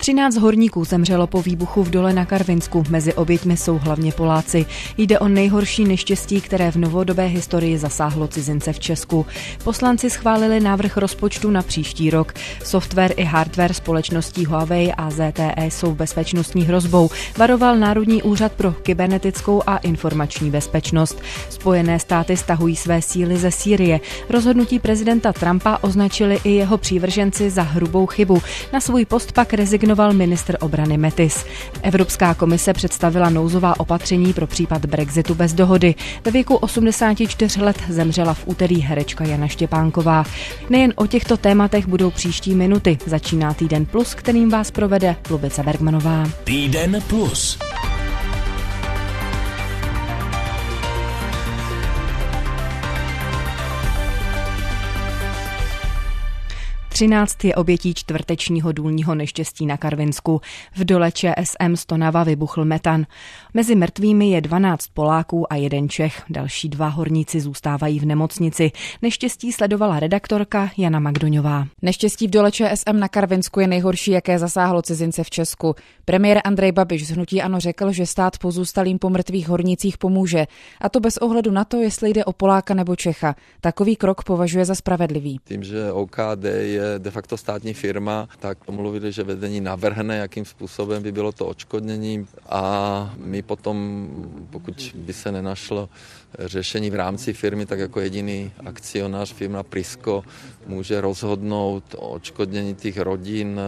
13 horníků zemřelo po výbuchu v dole na Karvinsku. Mezi oběťmi jsou hlavně Poláci. Jde o nejhorší neštěstí, které v novodobé historii zasáhlo cizince v Česku. Poslanci schválili návrh rozpočtu na příští rok. Software i hardware společností Huawei a ZTE jsou bezpečnostní hrozbou, varoval Národní úřad pro kybernetickou a informační bezpečnost. Spojené státy stahují své síly ze Sýrie. Rozhodnutí prezidenta Trumpa označili i jeho přívrženci za hrubou chybu. Na svůj post pak rezignoval ministr obrany Mattis. Evropská komise představila nouzová opatření pro případ Brexitu bez dohody. Ve věku 84 let zemřela v úterý herečka Jana Štěpánková. Nejen o těchto tématech budou příští minuty. Začíná Týden plus, kterým vás provede Lubice Bergmanová. Týden plus. 13 je obětí čtvrtečního důlního neštěstí na Karvinsku. V dole ČSM Stonava vybuchl metan. Mezi mrtvými je 12 Poláků a 1 Čech. Další 2 horníci zůstávají v nemocnici. Neštěstí sledovala redaktorka Jana Magdoňová. Neštěstí v dole ČSM na Karvinsku je nejhorší, jaké zasáhlo cizince v Česku. Premiér Andrej Babiš z hnutí ANO řekl, že stát pozůstalým po mrtvých hornících pomůže. A to bez ohledu na to, jestli jde o Poláka nebo Čecha. Takový krok považuje za spravedlivý. Tím, že OKD je de facto státní firma, tak mluvili, že vedení navrhne, jakým způsobem by bylo to odškodnění a my potom, pokud by se nenašlo řešení v rámci firmy, tak jako jediný akcionář firma Prisco může rozhodnout o odškodnění těch rodin,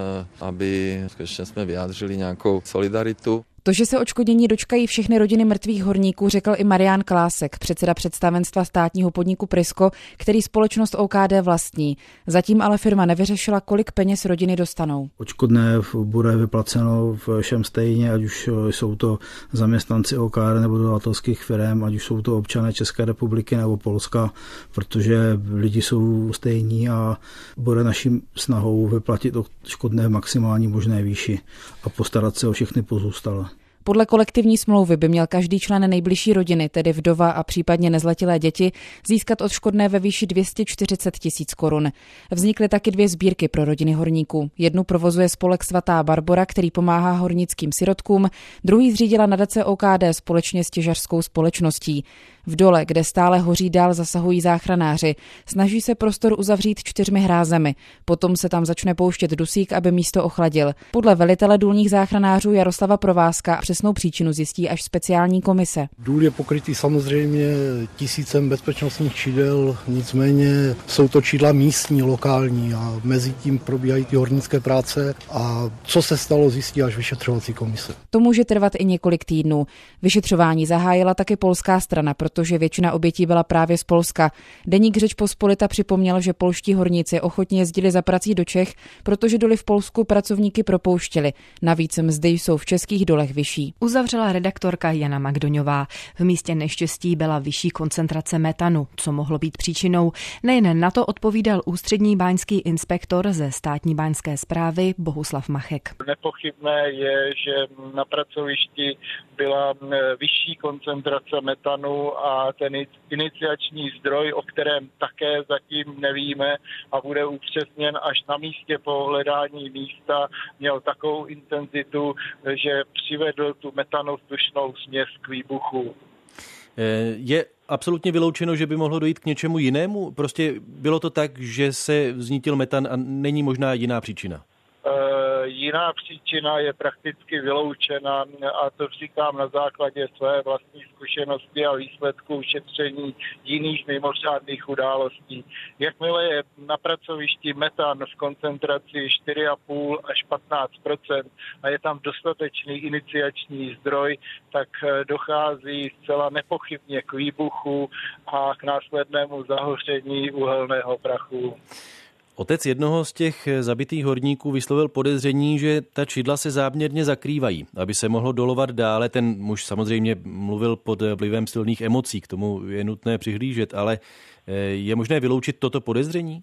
aby skutečně jsme vyjádřili nějakou solidaritu. To, že se odškodnění dočkají všechny rodiny mrtvých horníků, řekl i Marián Klásek, předseda představenstva státního podniku Prisco, který společnost OKD vlastní. Zatím ale firma nevyřešila, kolik peněz rodiny dostanou. Odškodné bude vyplaceno všem stejně, ať už jsou to zaměstnanci OKD nebo dodavatelských firm, ať už jsou to občané České republiky nebo Polska, protože lidi jsou stejní a bude naším snahou vyplatit odškodné v maximální možné výši a postarat se o všechny pozůstalé. Podle kolektivní smlouvy by měl každý člen nejbližší rodiny, tedy vdova a případně nezletilé děti, získat odškodné ve výši 240 000 korun. Vznikly taky 2 sbírky pro rodiny horníků. Jednu provozuje spolek Svatá Barbora, který pomáhá hornickým sirotkům, druhý zřídila nadace OKD společně s těžařskou společností. V dole, kde stále hoří, dál zasahují záchranáři. Snaží se prostor uzavřít 4 hrázemi. Potom se tam začne pouštět dusík, aby místo ochladil. Podle velitele důlních záchranářů Jaroslava Provázka přesnou příčinu zjistí až speciální komise. Důl je pokrytý samozřejmě 1000 bezpečnostních čidel, nicméně jsou to čidla místní, lokální a mezi tím probíhají ty hornické práce a co se stalo, zjistí až vyšetřovací komise. To může trvat i několik týdnů. Vyšetřování zahájila taky polská strana, protože většina obětí byla právě z Polska. Deník Řečpospolita připomněl, že polští horníci ochotně jezdili za prací do Čech, protože doly v Polsku pracovníky propouštěli. Navíc mzdy jsou v českých dolech vyšší. Uzavřela redaktorka Jana Magdoňová. V místě neštěstí byla vyšší koncentrace metanu. Co mohlo být příčinou? Nejen na to odpovídal ústřední báňský inspektor ze státní báňské správy Bohuslav Machek. Nepochybné je, že na pracovišti byla vyšší koncentrace metanu a ten iniciační zdroj, o kterém také zatím nevíme a bude upřesněn až na místě po hledání místa, měl takovou intenzitu, že přivedl tu metanovzdušnou směs k výbuchu. Je absolutně vyloučeno, že by mohlo dojít k něčemu jinému? Prostě bylo to tak, že se vznítil metan a není možná jiná příčina? Jiná příčina je prakticky vyloučena a to říkám na základě své vlastní zkušenosti a výsledků šetření jiných mimořádných událostí. Jakmile je na pracovišti metan v koncentraci 4,5 až 15% a je tam dostatečný iniciační zdroj, tak dochází zcela nepochybně k výbuchu a k následnému zahoření uhelného prachu. Otec jednoho z těch zabitých horníků vyslovil podezření, že ta čidla se záměrně zakrývají, aby se mohlo dolovat dále. Ten muž samozřejmě mluvil pod vlivem silných emocí, k tomu je nutné přihlížet, ale je možné vyloučit toto podezření?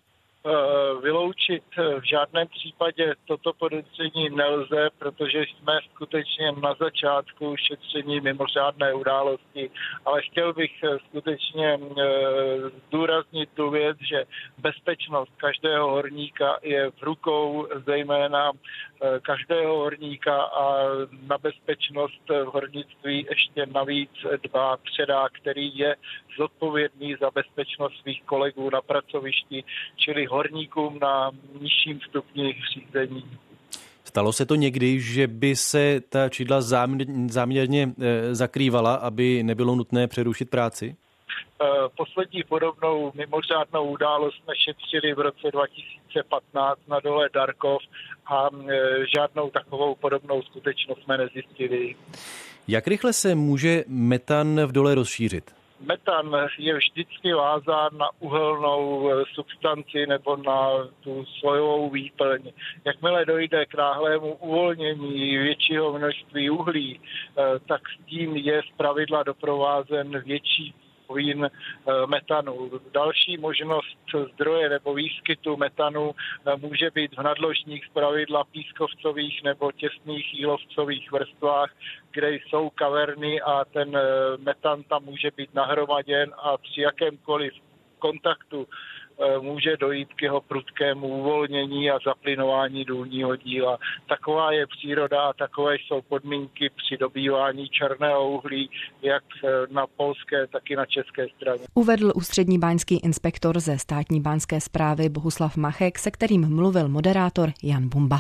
Vyloučit v žádném případě toto podezření nelze, protože jsme skutečně na začátku šetření mimořádné události, ale chtěl bych skutečně zdůraznit tu věc, že bezpečnost každého horníka je v rukou zejména každého horníka a na bezpečnost v hornictví ještě navíc dbá předák, který je zodpovědný za bezpečnost svých kolegů na pracovišti, čili horníkům na nižším stupni řízení. Stalo se to někdy, že by se ta čidla záměrně zakrývala, aby nebylo nutné přerušit práci? Poslední podobnou mimořádnou událost jsme šetřili v roce 2015 na dole Darkov a žádnou takovou podobnou skutečnost jsme nezjistili. Jak rychle se může metan v dole rozšířit? Metan je vždycky vázán na uhelnou substanci nebo na tu slojovou výplň. Jakmile dojde k náhlému uvolnění většího množství uhlí, tak s tím je zpravidla doprovázen větší volumén metanu. Další možnost zdroje nebo výskytu metanu může být v nadložních zpravidla pískovcových nebo těsných jílovcových vrstvách, kde jsou kaverny a ten metan tam může být nahromaděn a při jakémkoliv kontaktu může dojít k jeho prudkému uvolnění a zaplynování důlního díla. Taková je příroda a takové jsou podmínky při dobývání černého uhlí, jak na polské, tak i na české straně. Uvedl ústřední báňský inspektor ze státní báňské správy Bohuslav Machek, se kterým mluvil moderátor Jan Bumba.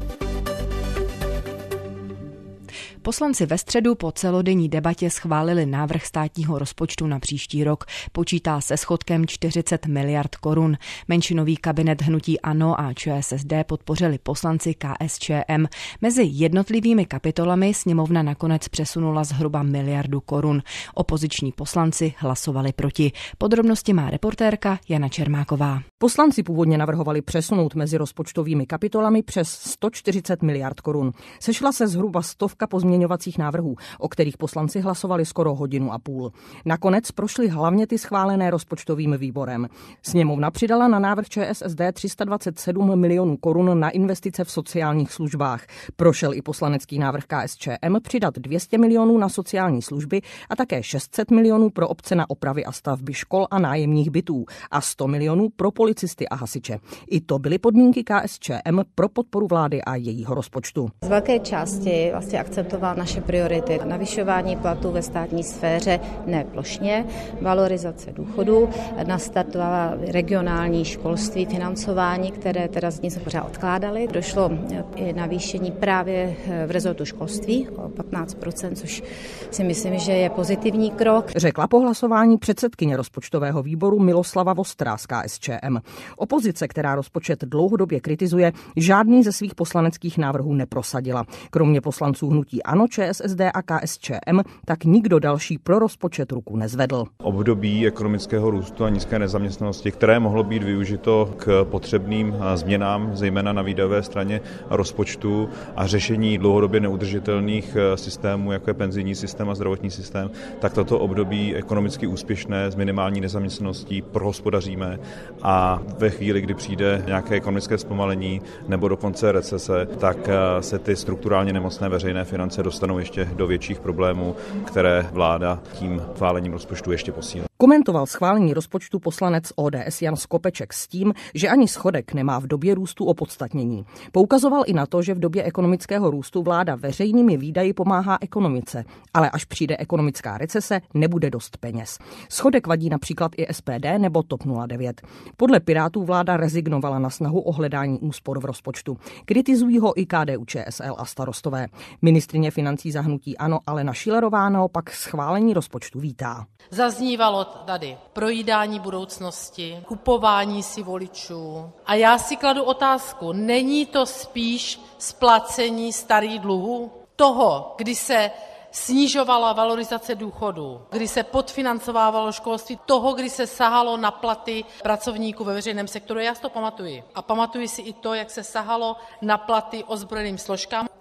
Poslanci ve středu po celodenní debatě schválili návrh státního rozpočtu na příští rok. Počítá se schodkem 40 miliard korun. Menšinový kabinet hnutí ANO a ČSSD podpořili poslanci KSČM. Mezi jednotlivými kapitolami sněmovna nakonec přesunula zhruba miliardu korun. Opoziční poslanci hlasovali proti. Podrobnosti má reportérka Jana Čermáková. Poslanci původně navrhovali přesunout mezi rozpočtovými kapitolami přes 140 miliard korun. Sešla se zhruba 100 pozměňovacích návrhů, o kterých poslanci hlasovali skoro hodinu a půl. Nakonec prošly hlavně ty schválené rozpočtovým výborem. Sněmovna přidala na návrh ČSSD 327 milionů korun na investice v sociálních službách. Prošel i poslanecký návrh KSČM přidat 200 milionů na sociální služby a také 600 milionů pro obce na opravy a stavby škol a nájemních bytů a 100 milionů pro policisty a hasiče. I to byly podmínky KSČM pro podporu vlády a jejího rozpočtu. Z velké části vlastně akcentoval naše priority. Navyšování platů ve státní sféře ne plošně, valorizace důchodů, nastartovala regionální školství, financování, které teda z ní se pořád odkládaly. Došlo i navýšení právě v rezortu školství o 15%, což si myslím, že je pozitivní krok. Řekla po hlasování předsedkyně rozpočtového výboru Miloslava Vostrá z KSČM. Opozice, která rozpočet dlouhodobě kritizuje, žádný ze svých poslaneckých návrhů neprosadila. Kromě poslanců hnutí ANO, ČSSD a KSČM, tak nikdo další pro rozpočet ruku nezvedl. Období ekonomického růstu a nízké nezaměstnanosti, které mohlo být využito k potřebným změnám, zejména na výdajové straně rozpočtu a řešení dlouhodobě neudržitelných systémů, jako je penzijní systém a zdravotní systém, tak toto období ekonomicky úspěšné s minimální nezaměstnaností prohospodaříme a ve chvíli, kdy přijde nějaké ekonomické zpomalení nebo dokonce recese, tak se ty strukturálně nemocné veřejné finance dostanou ještě do větších problémů, které vláda tím schválením rozpočtu ještě posílí. Komentoval schválení rozpočtu poslanec ODS Jan Skopeček s tím, že ani schodek nemá v době růstu opodstatnění. Poukazoval i na to, že v době ekonomického růstu vláda veřejnými výdaji pomáhá ekonomice, ale až přijde ekonomická recese, nebude dost peněz. Schodek vadí například i SPD nebo TOP 09. Podle Pirátů vláda rezignovala na snahu o hledání úspor v rozpočtu. Kritizují ho i KDU-ČSL a Starostové. Ministryně financí za hnutí ANO Alena Schillerová naopak schválení rozpočtu vítá. Zaznívalo tady projídání budoucnosti, kupování si voličů. A já si kladu otázku, není to spíš splacení starých dluhů? Toho, kdy se snižovala valorizace důchodů, kdy se podfinancovávalo školství, toho, kdy se sahalo na platy pracovníků ve veřejném sektoru. Já si to pamatuji. A pamatuji si i to, jak se sahalo na platy ozbrojeným složkám.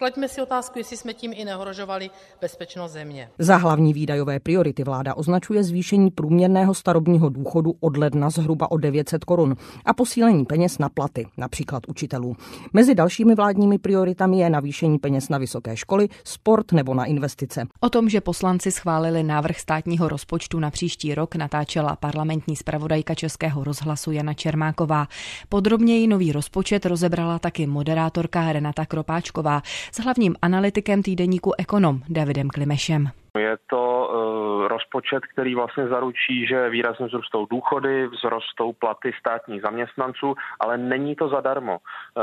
klaďme si otázku, jestli jsme tím i neohrožovali bezpečnost země. Za hlavní výdajové priority vláda označuje zvýšení průměrného starobního důchodu od ledna zhruba o 900 korun a posílení peněz na platy, například učitelů. Mezi dalšími vládními prioritami je navýšení peněz na vysoké školy, sport nebo na investice. O tom, že poslanci schválili návrh státního rozpočtu na příští rok, natáčela parlamentní zpravodajka Českého rozhlasu Jana Čermáková. Podrobněji nový rozpočet rozebrala taky moderátorka Renata Kropáčková s hlavním analytikem týdeníku Ekonom Davidem Klimešem. Je to rozpočet, který vlastně zaručí, že výrazně vzrostou důchody, vzrostou platy státních zaměstnanců, ale není to zadarmo.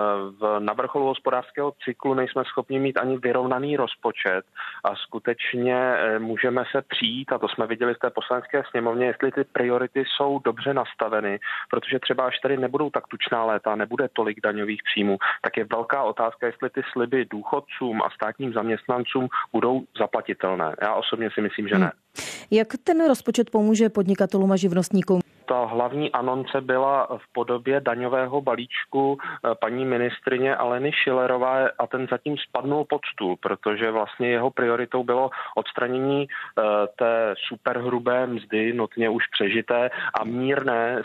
Na vrcholu hospodářského cyklu nejsme schopni mít ani vyrovnaný rozpočet a skutečně můžeme se přijít, a to jsme viděli v té poslanecké sněmovně, jestli ty priority jsou dobře nastaveny, protože třeba až tady nebudou tak tučná léta, nebude tolik daňových příjmů, tak je velká otázka, jestli ty sliby důchodcům a státním zaměstnancům budou zaplatitelné. Já osobně si myslím, že ne. Jak ten rozpočet pomůže podnikatelům a živnostníkům? Ta hlavní anonce byla v podobě daňového balíčku paní ministryně Aleny Schillerové a ten zatím spadnul pod stůl, protože vlastně jeho prioritou bylo odstranění té superhrubé mzdy, notně už přežité, a mírné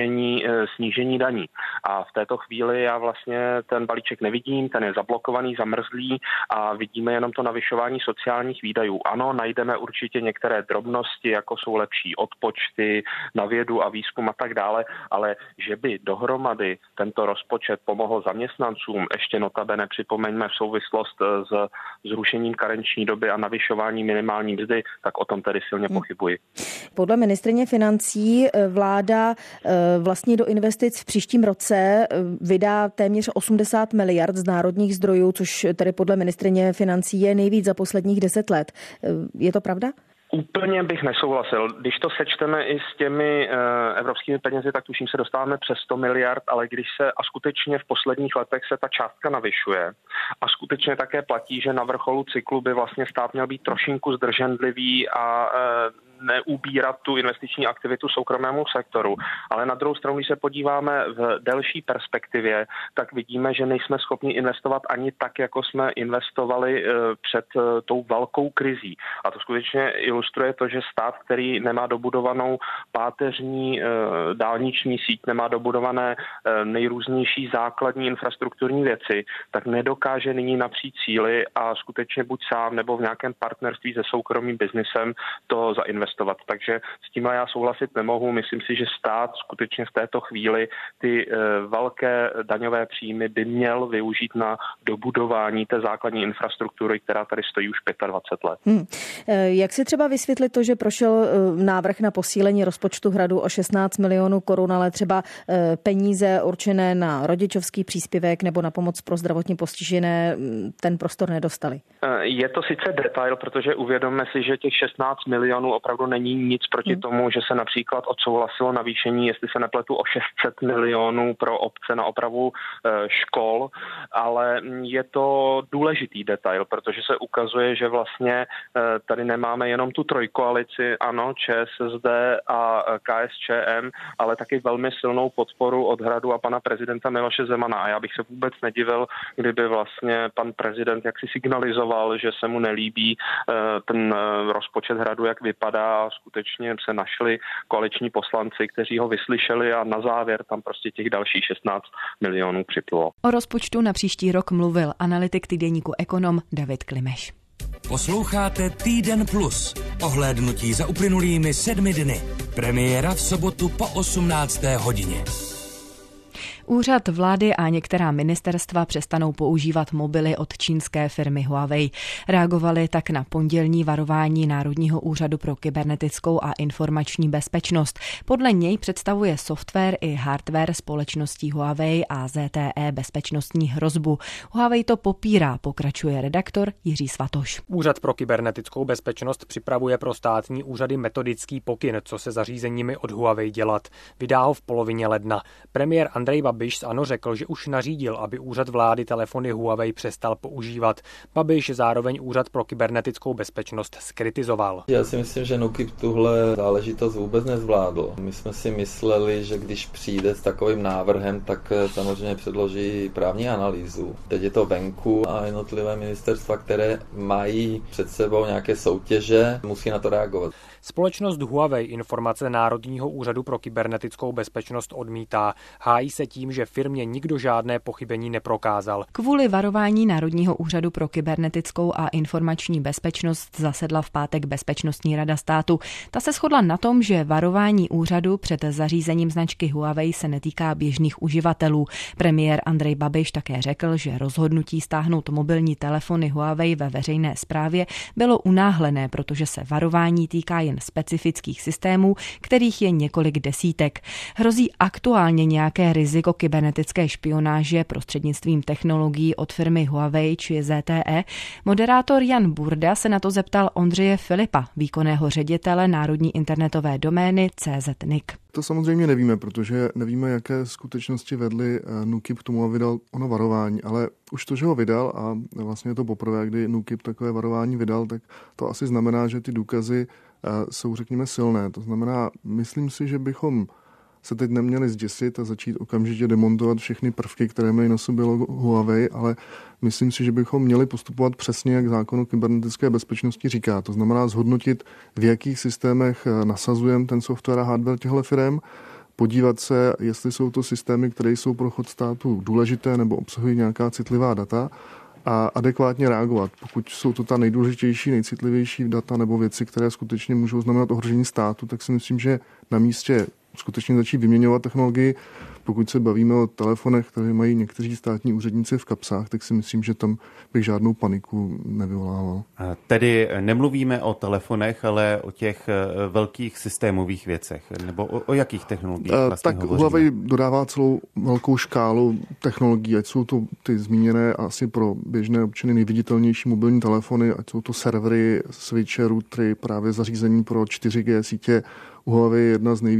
snížení daní. A v této chvíli já vlastně ten balíček nevidím, ten je zablokovaný, zamrzlý a vidíme jenom to navyšování sociálních výdajů. Ano, najdeme určitě některé drobnosti, jako jsou lepší odpočty na vědu a výzkum a tak dále, ale že by dohromady tento rozpočet pomohl zaměstnancům, ještě notabene připomeňme v souvislost s zrušením karenční doby a navyšování minimální mzdy, tak o tom tedy silně pochybuji. Podle ministryně financí vláda vlastně do investic v příštím roce vydá téměř 80 miliard z národních zdrojů, což tedy podle ministryně financí je nejvíc za posledních 10 let. Je to pravda? Úplně bych nesouhlasil. Když to sečteme i s těmi evropskými penězi, tak tuším se dostáváme přes 100 miliard, ale když se a skutečně v posledních letech se ta částka navyšuje a skutečně také platí, že na vrcholu cyklu by vlastně stát měl být trošinku zdrženlivý a neubírat tu investiční aktivitu soukromému sektoru. Ale na druhou stranu, když se podíváme v delší perspektivě, tak vidíme, že nejsme schopni investovat ani tak, jako jsme investovali před tou velkou krizí. A to skutečně ilustruje to, že stát, který nemá dobudovanou páteřní dálniční síť, nemá dobudované nejrůznější základní infrastrukturní věci, tak nedokáže nyní napřít cíli a skutečně buď sám nebo v nějakém partnerství se soukromým biznisem to zainvestovat. Takže s tím já souhlasit nemohu. Myslím si, že stát skutečně v této chvíli ty velké daňové příjmy by měl využít na dobudování té základní infrastruktury, která tady stojí už 25 let. Jak si třeba vysvětlit to, že prošel návrh na posílení rozpočtu Hradu o 16 milionů korun, ale třeba peníze určené na rodičovský příspěvek nebo na pomoc pro zdravotně postižené ten prostor nedostali? Je to sice detail, protože uvědomme si, že těch 16 milionů opravdu není nic proti tomu, že se například odsouhlasilo navýšení, jestli se nepletu, o 600 milionů pro obce na opravu škol, ale je to důležitý detail, protože se ukazuje, že vlastně tady nemáme jenom tu trojkoalici, ano, ČSSD a KSČM, ale taky velmi silnou podporu od Hradu a pana prezidenta Miloše Zemana. A já bych se vůbec nedivil, kdyby vlastně pan prezident jaksi signalizoval, že se mu nelíbí ten rozpočet Hradu, jak vypadá, a skutečně se našli koaliční poslanci, kteří ho vyslyšeli a na závěr tam prostě těch dalších 16 milionů připlylo. O rozpočtu na příští rok mluvil analytik týdeníku Ekonom David Klimeš. Posloucháte Týden plus. Ohlédnutí za uplynulými 7 dny. Premiéra v sobotu po 18. hodině. Úřad vlády a některá ministerstva přestanou používat mobily od čínské firmy Huawei. Reagovali tak na pondělní varování Národního úřadu pro kybernetickou a informační bezpečnost. Podle něj představuje software i hardware společností Huawei a ZTE bezpečnostní hrozbu. Huawei to popírá, pokračuje redaktor Jiří Svatoš. Úřad pro kybernetickou bezpečnost připravuje pro státní úřady metodický pokyn, co se zařízeními od Huawei dělat. Vydá ho v polovině ledna. Premiér Andrej Babiš Babiš z ANO řekl, že už nařídil, aby úřad vlády telefony Huawei přestal používat. Babiš zároveň úřad pro kybernetickou bezpečnost zkritizoval. Já si myslím, že NÚKIB tuhle záležitost vůbec nezvládl. My jsme si mysleli, že když přijde s takovým návrhem, tak samozřejmě předloží právní analýzu. Teď je to venku a jednotlivé ministerstva, které mají před sebou nějaké soutěže, musí na to reagovat. Společnost Huawei informace Národního úřadu pro kybernetickou bezpečnost odmítá. Hájí se tím, že firmě nikdo žádné pochybení neprokázal. Kvůli varování Národního úřadu pro kybernetickou a informační bezpečnost zasedla v pátek Bezpečnostní rada státu. Ta se shodla na tom, že varování úřadu před zařízením značky Huawei se netýká běžných uživatelů. Premiér Andrej Babiš také řekl, že rozhodnutí stáhnout mobilní telefony Huawei ve veřejné správě bylo unáhlené, protože se varování týká jen specifických systémů, kterých je několik desítek. Hrozí aktuálně nějaké riziko kybernetické špionáže prostřednictvím technologií od firmy Huawei či ZTE? Moderátor Jan Burda se na to zeptal Ondřeje Filipa, výkonného ředitele národní internetové domény CZ.NIC. To samozřejmě nevíme, protože nevíme, jaké skutečnosti vedly NÚKIB k tomu a vydal ono varování, ale už to, že ho vydal a vlastně je to poprvé, kdy NÚKIB takové varování vydal, tak to asi znamená, že ty důkazy jsou, řekněme, silné. To znamená, myslím si, že bychom se teď neměli zděsit a začít okamžitě demontovat všechny prvky, které mají na sobě logo Huawei, ale myslím si, že bychom měli postupovat přesně, jak zákon o kybernetické bezpečnosti říká. To znamená zhodnotit, v jakých systémech nasazujeme ten software a hardware těchto firem, podívat se, jestli jsou to systémy, které jsou pro chod státu důležité nebo obsahují nějaká citlivá data a adekvátně reagovat. Pokud jsou to ta nejdůležitější, nejcitlivější data nebo věci, které skutečně můžou znamenat ohrožení státu, tak si myslím, že na místě skutečně začít vyměňovat technologii. Pokud se bavíme o telefonech, které mají někteří státní úředníci v kapsách, tak si myslím, že tam bych žádnou paniku nevyvolával. Tedy nemluvíme o telefonech, ale o těch velkých systémových věcech, nebo o jakých technologiích vlastně tak hovoříme? Huawei dodává celou velkou škálu technologií, ať jsou to ty zmíněné asi pro běžné občany nejviditelnější mobilní telefony, ať jsou to servery, switche, routery, právě zařízení pro 4G sítě. Huawei je jedna z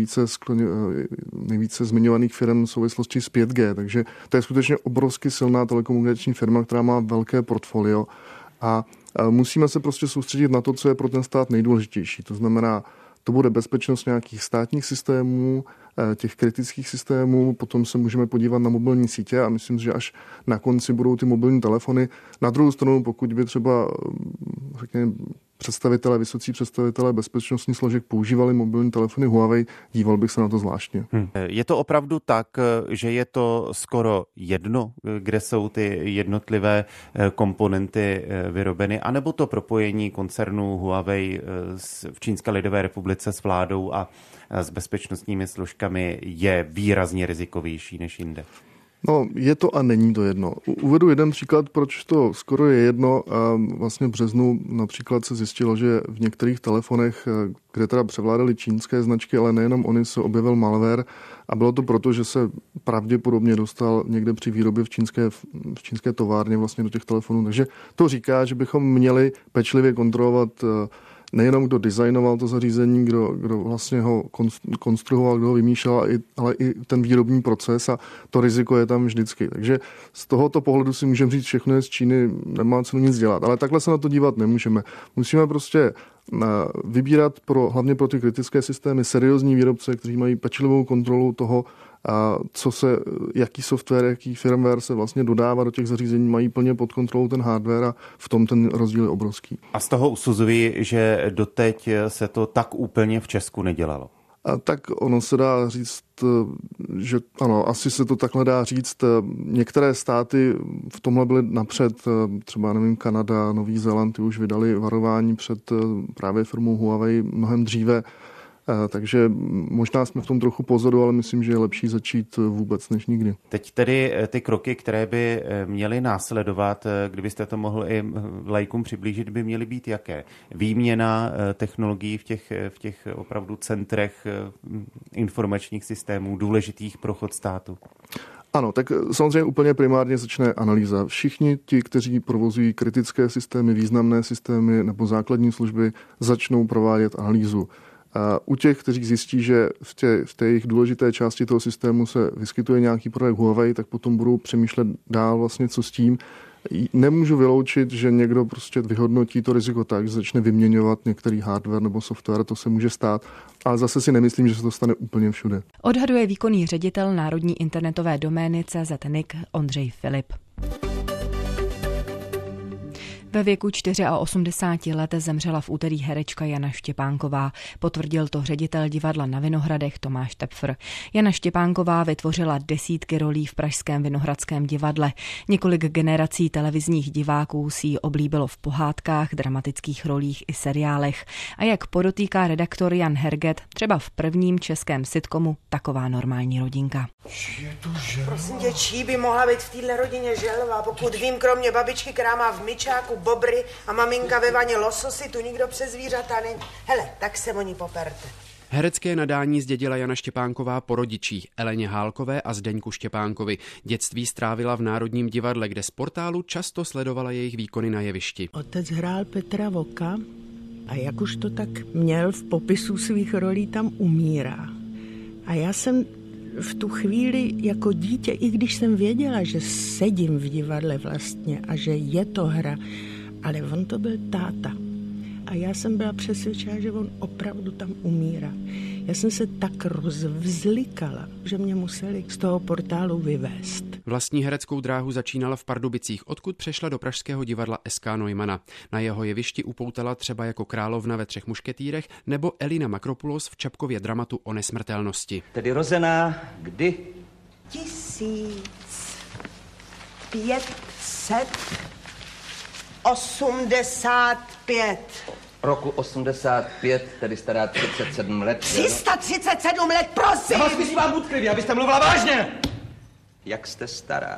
nejvíce zmiňovaných firm v souvislosti s 5G, takže to je skutečně obrovsky silná telekomunikační firma, která má velké portfolio a musíme se prostě soustředit na to, co je pro ten stát nejdůležitější. To znamená, to bude bezpečnost nějakých státních systémů, těch kritických systémů, potom se můžeme podívat na mobilní sítě a myslím, že až na konci budou ty mobilní telefony. Na druhou stranu, pokud by třeba, řekněme, vysocí představitelé bezpečnostních složek používali mobilní telefony Huawei, díval bych se na to zvláštně. Je to opravdu tak, že je to skoro jedno, kde jsou ty jednotlivé komponenty vyrobeny, anebo to propojení koncernu Huawei v Čínské lidové republice s vládou a s bezpečnostními složkami je výrazně rizikovější než jinde? No, je to a není to jedno. Uvedu jeden příklad, proč to skoro je jedno. Vlastně v březnu například se zjistilo, že v některých telefonech, kde teda převládaly čínské značky, ale nejenom oni, se objevil malware a bylo to proto, že se pravděpodobně dostal někde při výrobě v čínské továrně vlastně do těch telefonů. Takže to říká, že bychom měli pečlivě kontrolovat nejenom kdo designoval to zařízení, kdo vlastně ho konstruoval, kdo ho vymýšlel, ale i ten výrobní proces a to riziko je tam vždycky. Takže z tohoto pohledu si můžeme říct, všechno je z Číny, nemá cenu nic dělat. Ale takhle se na to dívat nemůžeme. Musíme prostě vybírat hlavně pro ty kritické systémy seriózní výrobce, kteří mají pečlivou kontrolu toho, jaký software, jaký firmware se vlastně dodává do těch zařízení, mají plně pod kontrolou ten hardware a v tom ten rozdíl je obrovský. A z toho usuzuji, že doteď se to tak úplně v Česku nedělalo. A tak ono se dá říct, že ano, asi se to takhle dá říct. Některé státy v tomhle byly napřed, třeba nevím, Kanada, Nový Zéland, ty už vydali varování před právě firmou Huawei mnohem dříve. Takže možná jsme v tom trochu pozadu, ale myslím, že je lepší začít vůbec než nikdy. Teď tedy ty kroky, které by měly následovat, kdybyste to mohl i laikům přiblížit, by měly být jaké? Výměna technologií v těch opravdu centrech informačních systémů, důležitých pro chod státu? Ano, tak samozřejmě úplně primárně začne analýza. Všichni ti, kteří provozují kritické systémy, významné systémy nebo základní služby, začnou provádět analýzu. U těch, kteří zjistí, že v té jejich důležité části toho systému se vyskytuje nějaký projekt Huawei, tak potom budou přemýšlet dál vlastně, co s tím. Nemůžu vyloučit, že někdo prostě vyhodnotí to riziko tak, že začne vyměňovat některý hardware nebo software, to se může stát, ale zase si nemyslím, že se to stane úplně všude. Odhaduje výkonný ředitel Národní internetové domény CZ.NIC Ondřej Filip. Ve věku 84 let zemřela v úterý herečka Jana Štěpánková. Potvrdil to ředitel divadla na Vinohradech Tomáš Tepfr. Jana Štěpánková vytvořila desítky rolí v pražském Vinohradském divadle. Několik generací televizních diváků si ji oblíbilo v pohádkách, dramatických rolích i seriálech. A jak podotýká redaktor Jan Herget, třeba v prvním českém sitcomu Taková normální rodinka. Prosím tě, čí by mohla být v téhle rodině želva? Pokud vím, kromě babičky, která má v myčáku bobry a maminka ve vaně lososy, tu nikdo přes zvířata není. Hele, tak se o ní poperte. Herecké nadání zdědila Jana Štěpánková po rodičích Eleně Hálkové a Zdeňku Štěpánkovi. Dětství strávila v Národním divadle, kde z portálu často sledovala jejich výkony na jevišti. Otec hrál Petra Voka a jak už to tak měl v popisu svých rolí, tam umírá. A já jsem v tu chvíli jako dítě, i když jsem věděla, že sedím v divadle vlastně a že je to hra, ale on to byl táta. A já jsem byla přesvědčena, že on opravdu tam umírá. Já jsem se tak rozvzlikala, že mě museli z toho portálu vyvést. Vlastní hereckou dráhu začínala v Pardubicích, odkud přešla do pražského divadla S.K. Neumana. Na jeho jevišti upoutala třeba jako královna ve Třech mušketýrech nebo Elina Makropulos v Čapkově dramatu O nesmrtelnosti. Tedy rozená kdy? 1585. Roku 85, tedy stará 37 let. 337 let, prosím! Já vás vyzývám budklivě, abyste mluvila vážně! Jak jste stará?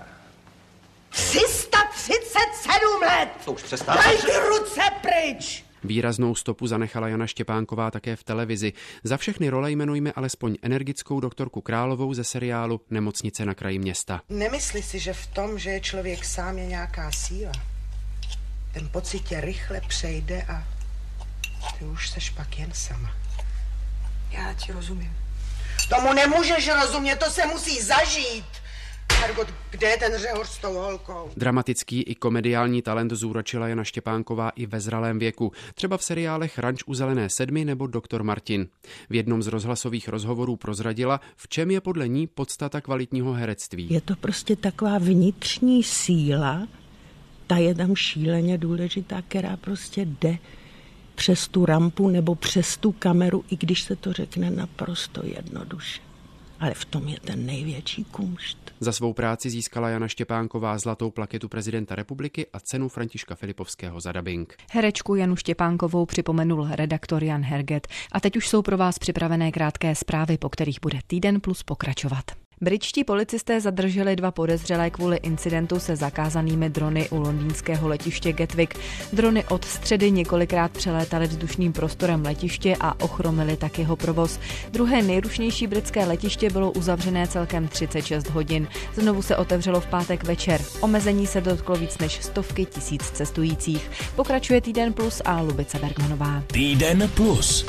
337 let! To už přestává. Daj ty ruce pryč! Výraznou stopu zanechala Jana Štěpánková také v televizi. Za všechny role jmenujme alespoň energickou doktorku Královou ze seriálu Nemocnice na kraji města. Nemyslí si, že v tom, že je člověk sám, je nějaká síla. Ten pocit tě rychle přejde a ty už seš pak jen sama. Já ti rozumím. Tomu nemůžeš rozumět, to se musí zažít. Hergot, kde je ten Řehoř s tou holkou? Dramatický i komediální talent zúročila Jana Štěpánková i ve zralém věku, třeba v seriálech Ranč u zelené sedmy nebo Doktor Martin. V jednom z rozhlasových rozhovorů prozradila, v čem je podle ní podstata kvalitního herectví. Je to prostě taková vnitřní síla, ta je tam šíleně důležitá, která prostě jde přes tu rampu nebo přes tu kameru, i když se to řekne naprosto jednoduše. Ale v tom je ten největší kumšt. Za svou práci získala Jana Štěpánková zlatou plaketu prezidenta republiky a cenu Františka Filipovského za dabing. Herečku Janu Štěpánkovou připomenul redaktor Jan Herget. A teď už jsou pro vás připravené krátké zprávy, po kterých bude Týden Plus pokračovat. Britští policisté zadrželi 2 podezřelé kvůli incidentu se zakázanými drony u londýnského letiště Gatwick. Drony od středy několikrát přelétaly vzdušným prostorem letiště a ochromily tak jeho provoz. Druhé nejrušnější britské letiště bylo uzavřené celkem 36 hodin. Znovu se otevřelo v pátek večer. Omezení se dotklo víc než 100 000 cestujících. Pokračuje Týden Plus a Lubica Bergmanová. Týden Plus.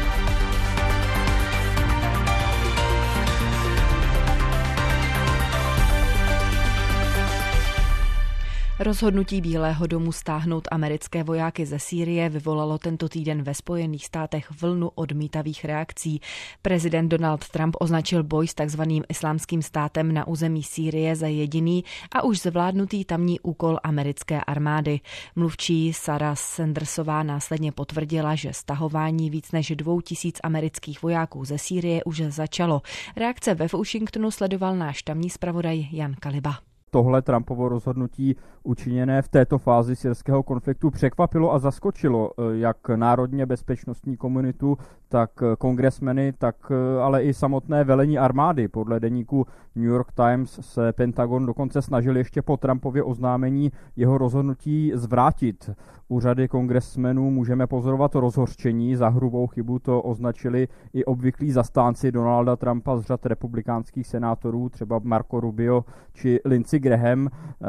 Rozhodnutí Bílého domu stáhnout americké vojáky ze Sýrie vyvolalo tento týden ve Spojených státech vlnu odmítavých reakcí. Prezident Donald Trump označil boj s takzvaným islámským státem na území Sýrie za jediný a už zvládnutý tamní úkol americké armády. Mluvčí Sarah Sandersová následně potvrdila, že stahování víc než 2000 amerických vojáků ze Sýrie už začalo. Reakce ve Washingtonu sledoval náš tamní zpravodaj Jan Kaliba. Tohle Trumpovo rozhodnutí učiněné v této fázi syrského konfliktu překvapilo a zaskočilo jak národně bezpečnostní komunitu, tak kongresmeny, tak ale i samotné velení armády. Podle deníku New York Times se Pentagon dokonce snažil ještě po Trumpově oznámení jeho rozhodnutí zvrátit. U řady kongresmenů můžeme pozorovat rozhořčení. Za hrubou chybu to označili i obvyklí zastánci Donalda Trumpa z řad republikánských senátorů, třeba Marco Rubio či Lindsey Graham.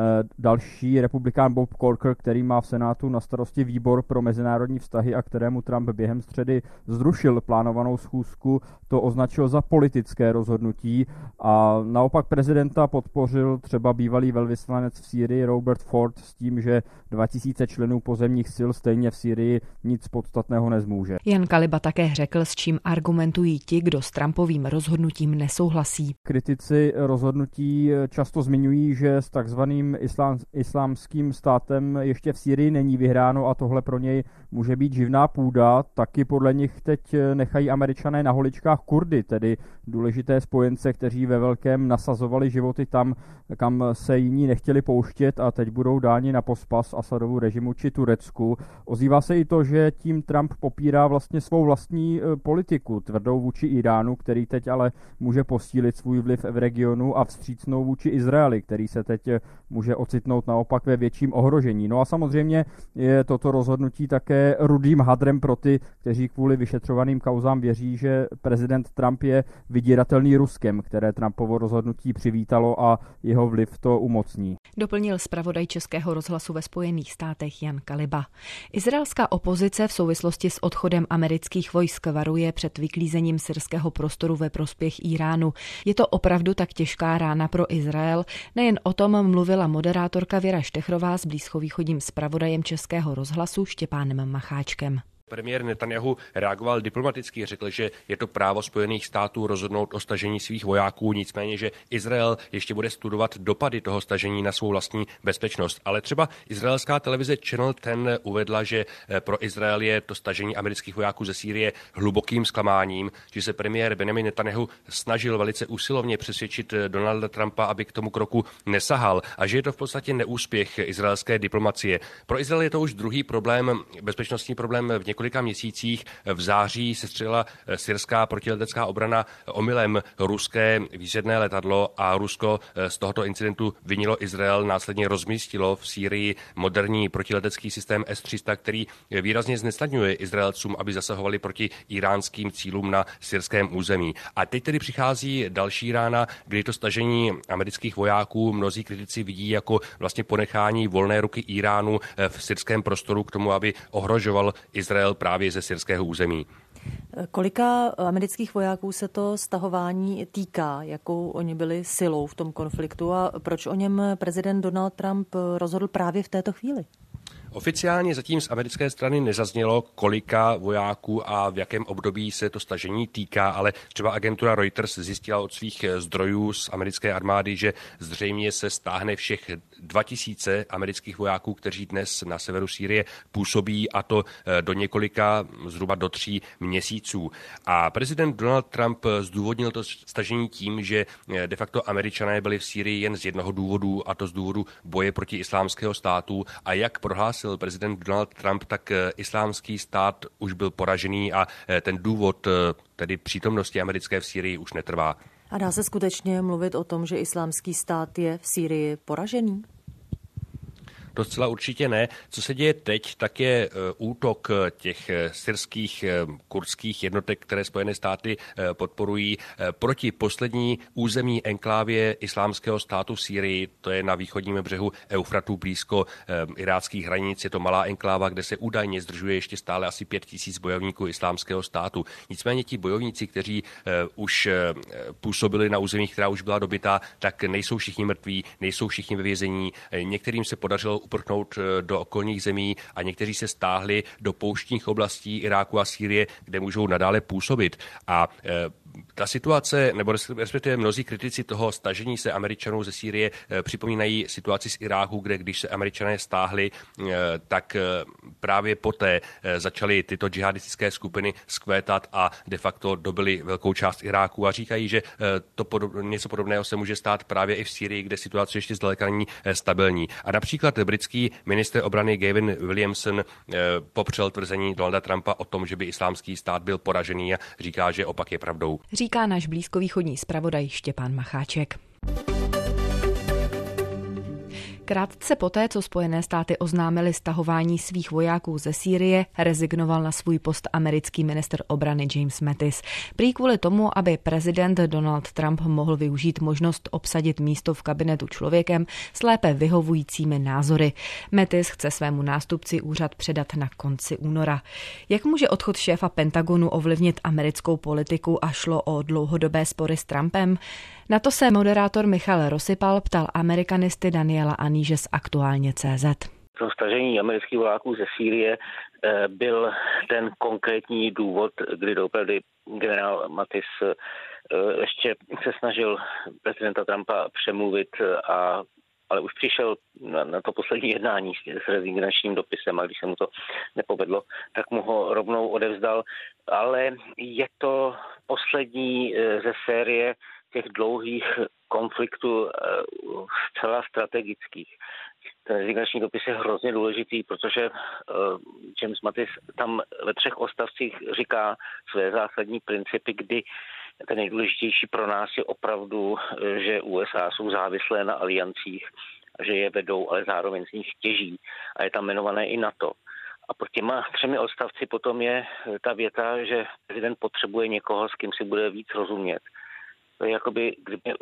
Další republikán Bob Corker, který má v Senátu na starosti výbor pro mezinárodní vztahy a kterému Trump během středy zrušil plánovanou schůzku, to označil za politické rozhodnutí a naopak prezidenta podpořil třeba bývalý velvyslanec v Sýrii Robert Ford s tím, že 2000 členů pozemních sil stejně v Sýrii nic podstatného nezmůže. Jan Kaliba také řekl, s čím argumentují ti, kdo s Trumpovým rozhodnutím nesouhlasí. Kritici rozhodnutí často zmiňují, že s takzvaným islámským státem ještě v Sýrii není vyhráno a tohle pro něj může být živná půda. Taky podle nich teď nechají Američané na holičkách Kurdy, tedy důležité spojence, kteří ve velkém nasazovali životy tam, kam se jiní nechtěli pouštět a teď budou dáni na pospas Asadovu režimu či Turecku. Ozývá se i to, že tím Trump popírá vlastně svou vlastní politiku, tvrdou vůči Iránu, který teď ale může posílit svůj vliv v regionu, a vstřícnou vůči Izraeli, který se teď může ocitnout naopak ve větším ohrožení. No a samozřejmě je toto rozhodnutí také rudým hadrem pro ty, kteří kvůli vyšetřovaným kauzám věří, že prezident Trump je vydíratelný Ruskem, které Trumpovo rozhodnutí přivítalo a jeho vliv to umocní. Doplnil zpravodaj Českého rozhlasu ve Spojených státech Jan Kaliba. Izraelská opozice v souvislosti s odchodem amerických vojsk varuje před vyklízením syrského prostoru ve prospěch Iránu. Je to opravdu tak těžká rána pro Izrael? Nejen o tom mluvila moderátorka Věra Štechrová s blízkovýchodním zpravodajem Českého rozhlasu Štěpánem Macháčkem. Premiér Netanjahu reagoval diplomaticky, řekl, že je to právo Spojených států rozhodnout o stažení svých vojáků, nicméně, že Izrael ještě bude studovat dopady toho stažení na svou vlastní bezpečnost. Ale třeba izraelská televize Channel 10 uvedla, že pro Izrael je to stažení amerických vojáků ze Sýrie hlubokým zklamáním, že se premiér Benjamin Netanjahu snažil velice úsilovně přesvědčit Donalda Trumpa, aby k tomu kroku nesahal, a že je to v podstatě neúspěch izraelské diplomacie. Pro Izrael je to už druhý problém, bezpečnostní problém v několika měsících. V září sestřelila syrská protiletecká obrana omylem ruské výzvědné letadlo a Rusko z tohoto incidentu vinilo Izrael, následně rozmístilo v Sýrii moderní protiletecký systém S-300, který výrazně znesnadňuje Izraelcům, aby zasahovali proti iránským cílům na syrském území. A teď tedy přichází další rána, kdy to stažení amerických vojáků mnozí kritici vidí jako vlastně ponechání volné ruky Iránu v syrském prostoru k tomu, aby ohrožoval Izrael právě ze syrského území. Kolika amerických vojáků se to stahování týká? Jakou oni byli silou v tom konfliktu a proč o něm prezident Donald Trump rozhodl právě v této chvíli? Oficiálně zatím z americké strany nezaznělo, kolika vojáků a v jakém období se to stažení týká, ale třeba agentura Reuters zjistila od svých zdrojů z americké armády, že zřejmě se stáhne všech 2000 amerických vojáků, kteří dnes na severu Sýrie působí, a to do několika, zhruba do 3 měsíců. A prezident Donald Trump zdůvodnil to stažení tím, že de facto Američané byli v Sýrii jen z jednoho důvodu, a to z důvodu boje proti islámského státu, a jak prohlásil prezident Donald Trump, tak islámský stát už byl poražený a ten důvod, tedy přítomnosti americké v Sýrii, už netrvá. A dá se skutečně mluvit o tom, že islámský stát je v Sýrii poražený? To zcela určitě ne. Co se děje teď, tak je útok těch syrských kurdských jednotek, které Spojené státy podporují, proti poslední území enklávě islámského státu v Sýrii. To je na východním břehu Eufratu blízko iráckých hranic. Je to malá enkláva, kde se údajně zdržuje ještě stále asi 5000 bojovníků islámského státu. Nicméně ti bojovníci, kteří už působili na územích, která už byla dobytá, tak nejsou všichni mrtví, nejsou všichni ve vězení. Některým se podařilo uprchnout do okolních zemí a někteří se stáhli do pouštních oblastí Iráku a Sýrie, kde můžou nadále působit. A ta situace, nebo respektive mnozí kritici toho stažení se Američanů ze Sýrie připomínají situaci z Iráku, kde když se Američané stáhli, tak právě poté začaly tyto džihadistické skupiny zkvétat a de facto dobyly velkou část Iráku, a říkají, že něco podobného se může stát právě i v Sýrii, kde situace ještě zdaleka není stabilní. A například britský ministr obrany Gavin Williamson popřel tvrzení Donalda Trumpa o tom, že by islámský stát byl poražený, a říká, že opak je pravdou. Říká náš blízkovýchodní zpravodaj Štěpán Macháček. Krátce poté, co Spojené státy oznámily stahování svých vojáků ze Sýrie, rezignoval na svůj post americký ministr obrany James Mattis. Prý kvůli tomu, aby prezident Donald Trump mohl využít možnost obsadit místo v kabinetu člověkem s lépe vyhovujícími názory. Mattis chce svému nástupci úřad předat na konci února. Jak může odchod šéfa Pentagonu ovlivnit americkou politiku a šlo o dlouhodobé spory s Trumpem? Na to se moderátor Michal Rosypal ptal amerikanisty Daniela Aníže z Aktuálně.cz. To stažení amerických vojáků ze Sýrie byl ten konkrétní důvod, kdy doopravdy generál Mattis ještě se snažil prezidenta Trumpa přemluvit, ale už přišel na to poslední jednání s rezignačním dopisem a když se mu to nepovedlo, tak mu ho rovnou odevzdal. Ale je to poslední ze série těch dlouhých konfliktů zcela strategických. Ten rezignační dopis je hrozně důležitý, protože James Mattis tam ve 3 odstavcích říká své zásadní principy, kdy ten nejdůležitější pro nás je opravdu, že USA jsou závislé na aliancích, že je vedou, ale zároveň z nich těží. A je tam jmenované i NATO. A pod těma 3 odstavci potom je ta věta, že prezident potřebuje někoho, s kým si bude víc rozumět. To je jakoby,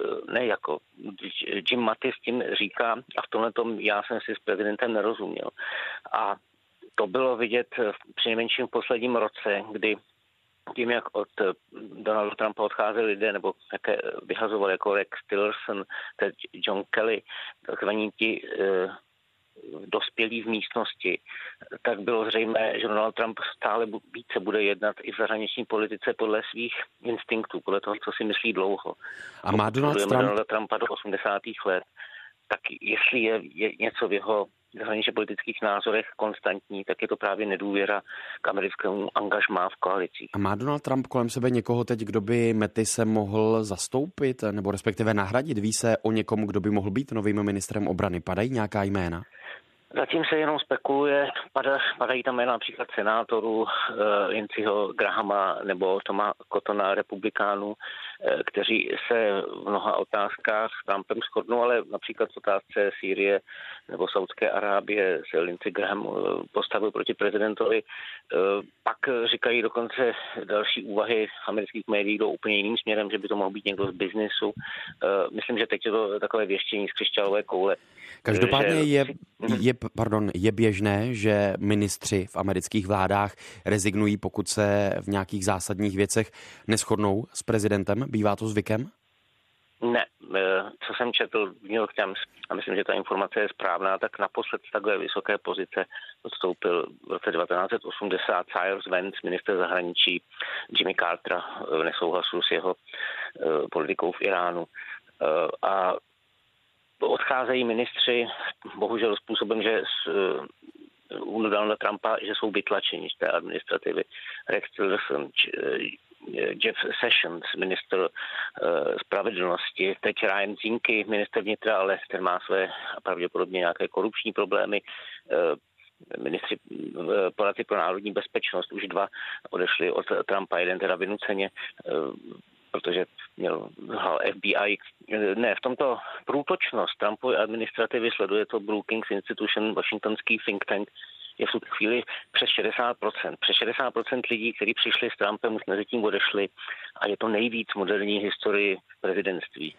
Jim Mattis tím říká, a v tomhle tom já jsem si s prezidentem nerozuměl. A to bylo vidět přinejmenším v posledním roce, kdy tím, jak od Donalda Trumpa odcházeli lidé, nebo jaké vyhazovali jako Rex Tillerson, teď John Kelly, takzvaní ti dospělí v místnosti, tak bylo zřejmé, že Donald Trump stále více bude jednat i v zahraniční politice podle svých instinktů, podle toho, co si myslí dlouho. A má Donalda Trumpa do 80. let, tak jestli je něco v jeho zahraničně politických názorech konstantní, tak je to právě nedůvěra k americkému angažmá v koalicích. A má Donald Trump kolem sebe někoho teď, kdo by Mattise mohl zastoupit, nebo respektive nahradit? Ví se o někom, kdo by mohl být novým ministrem obrany? Padají nějaká jména? Zatím se jenom spekuluje, padají tam jména například senátorů Lindseyho Grahama nebo Toma Cottona, republikánů, kteří se v mnoha otázkách s Trumpem shodnou, ale například v otázce Sýrie nebo Saudské Arábie se Lindsey Graham postavil proti prezidentovi. Pak říkají dokonce další úvahy amerických médií jdou úplně jiným směrem, že by to mohl být někdo z biznesu. Myslím, že teď je to takové věštění z křišťálové koule. Každopádně je běžné, že ministři v amerických vládách rezignují, pokud se v nějakých zásadních věcech neshodnou s prezidentem? Bývá to zvykem? Ne, co jsem četl v New York Times, a myslím, že ta informace je správná, tak naposled z takové vysoké pozice odstoupil v roce 1980 Cyrus Vance, ministr zahraničí Jimmy Cartera, v nesouhlasu s jeho politikou v Iránu. A odcházejí ministři, bohužel způsobem, že u Donalda Trumpa, že jsou vytlačeni z té administrativy. Rex Tillerson, Jeff Sessions, ministr spravedlnosti, teď Ryan Zinke, ministr vnitra, ale ten má své pravděpodobně nějaké korupční problémy. Ministři poradci pro národní bezpečnost, už 2 odešli od Trumpa, jeden teda vynuceně, protože měl FBI. Ne, v tomto průtočnost Trumpovy administrativy sleduje to Brookings Institution, washingtonský think tank, je v tuto chvíli přes 60%. Přes 60% lidí, kteří přišli s Trumpem, už mezi tím odešli a je to nejvíc moderní historii prezidentství.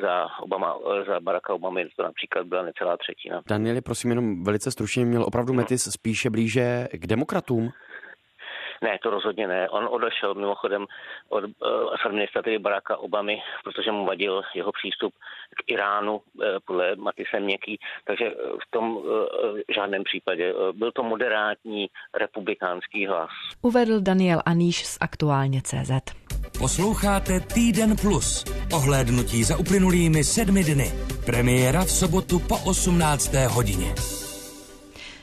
Za Baracka Obamy to například byla necelá 1/3. Danieli, prosím, jenom velice stručně, měl opravdu Mattis spíše blíže k demokratům? Ne, to rozhodně ne. On odešel mimochodem od administrativy Baracka Obamy, protože mu vadil jeho přístup k Iránu, podle Mattise měkký, takže v tom žádném případě. Byl to moderátní republikánský hlas. Uvedl Daniel Aníž z Aktuálně.cz. Posloucháte Týden Plus. Ohlédnutí za uplynulými 7 dny. Premiéra v sobotu po 18. hodině.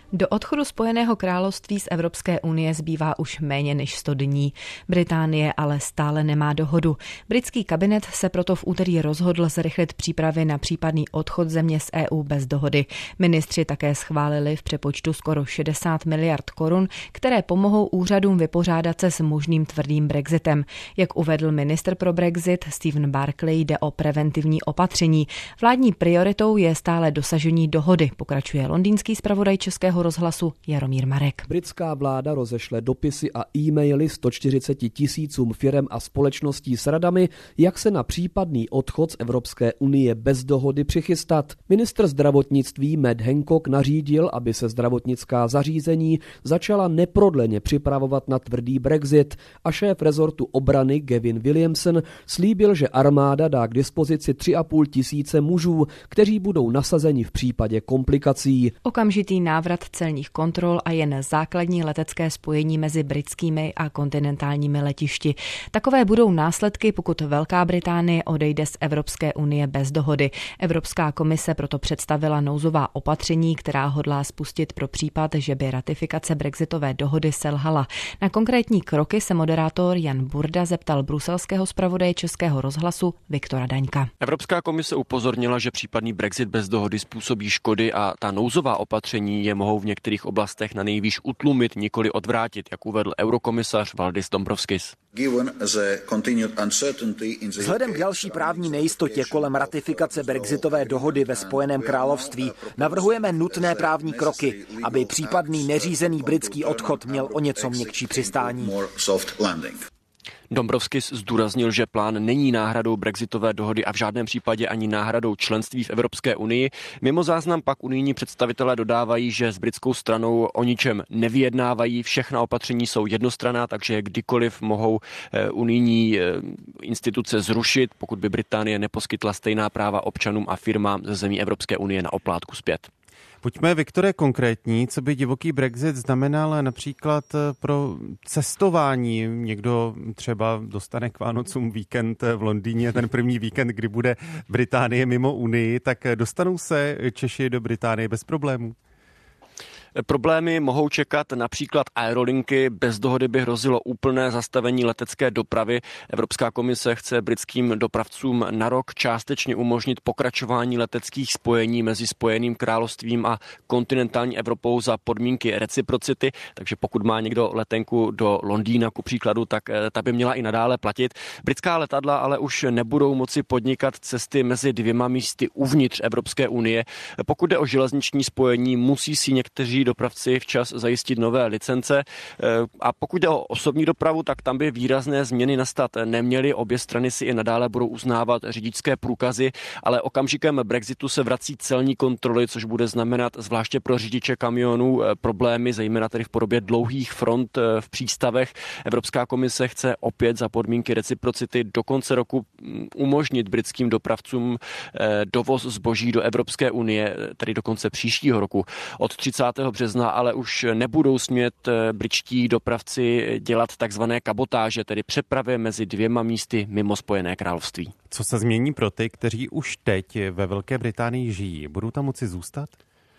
Do odchodu Spojeného království z Evropské unie zbývá už méně než 100 dní. Británie ale stále nemá dohodu. Britský kabinet se proto v úterý rozhodl zrychlit přípravy na případný odchod země z EU bez dohody. Ministři také schválili v přepočtu skoro 60 miliard korun, které pomohou úřadům vypořádat se s možným tvrdým Brexitem. Jak uvedl ministr pro Brexit Stephen Barclay, jde o preventivní opatření. Vládní prioritou je stále dosažení dohody, pokračuje londýnský zpravodaj Českého rozhlasu Jaromír Marek. Britská vláda rozešle dopisy a e-maily 140 000 firem a společností s radami, jak se na případný odchod z Evropské unie bez dohody přichystat. Ministr zdravotnictví Matt Hancock nařídil, aby se zdravotnická zařízení začala neprodleně připravovat na tvrdý Brexit a šéf rezortu obrany Gavin Williamson slíbil, že armáda dá k dispozici 3,5 tisíce mužů, kteří budou nasazeni v případě komplikací. Okamžitý návrat celních kontrol a jen základní letecké spojení mezi britskými a kontinentálními letišti. Takové budou následky, pokud Velká Británie odejde z Evropské unie bez dohody. Evropská komise proto představila nouzová opatření, která hodlá spustit pro případ, že by ratifikace brexitové dohody selhala. Na konkrétní kroky se moderátor Jan Burda zeptal bruselského zpravodaje Českého rozhlasu Viktora Daňka. Evropská komise upozornila, že případný Brexit bez dohody způsobí škody a ta nouzová opatření je mohou v některých oblastech na nejvýš utlumit, nikoli odvrátit, jak uvedl eurokomisař Valdis Dombrovskis. Vzhledem k další právní nejistotě kolem ratifikace brexitové dohody ve Spojeném království navrhujeme nutné právní kroky, aby případný neřízený britský odchod měl o něco měkčí přistání. Dombrovskis zdůraznil, že plán není náhradou brexitové dohody a v žádném případě ani náhradou členství v Evropské unii. Mimo záznam pak unijní představitelé dodávají, že s britskou stranou o ničem nevyjednávají, všechna opatření jsou jednostranná, takže kdykoliv mohou unijní instituce zrušit, pokud by Británie neposkytla stejná práva občanům a firmám ze zemí Evropské unie na oplátku zpět. Buďme, Viktore, konkrétní, co by divoký Brexit znamenal například pro cestování. Někdo třeba dostane k Vánocům víkend v Londýně, ten první víkend, kdy bude Británie mimo Unii, tak dostanou se Češi do Británie bez problémů? Problémy mohou čekat například aerolinky. Bez dohody by hrozilo úplné zastavení letecké dopravy. Evropská komise chce britským dopravcům na rok částečně umožnit pokračování leteckých spojení mezi Spojeným královstvím a kontinentální Evropou za podmínky reciprocity. Takže pokud má někdo letenku do Londýna, ku příkladu, tak ta by měla i nadále platit. Britská letadla ale už nebudou moci podnikat cesty mezi dvěma místy uvnitř Evropské unie. Pokud jde o železniční spojení, musí si někteří dopravci včas zajistit nové licence. A pokud jde o osobní dopravu, tak tam by výrazné změny nastat neměly. Obě strany si i nadále budou uznávat řidičské průkazy, ale okamžikem Brexitu se vrací celní kontroly, což bude znamenat zvláště pro řidiče kamionů problémy, zejména tedy v podobě dlouhých front v přístavech. Evropská komise chce opět za podmínky reciprocity do konce roku umožnit britským dopravcům dovoz zboží do Evropské unie, tedy do konce příštího roku. Od 30. března ale už nebudou smět britští dopravci dělat takzvané kabotáže, tedy přepravy mezi dvěma místy mimo Spojené království. Co se změní pro ty, kteří už teď ve Velké Británii žijí? Budou tam moci zůstat?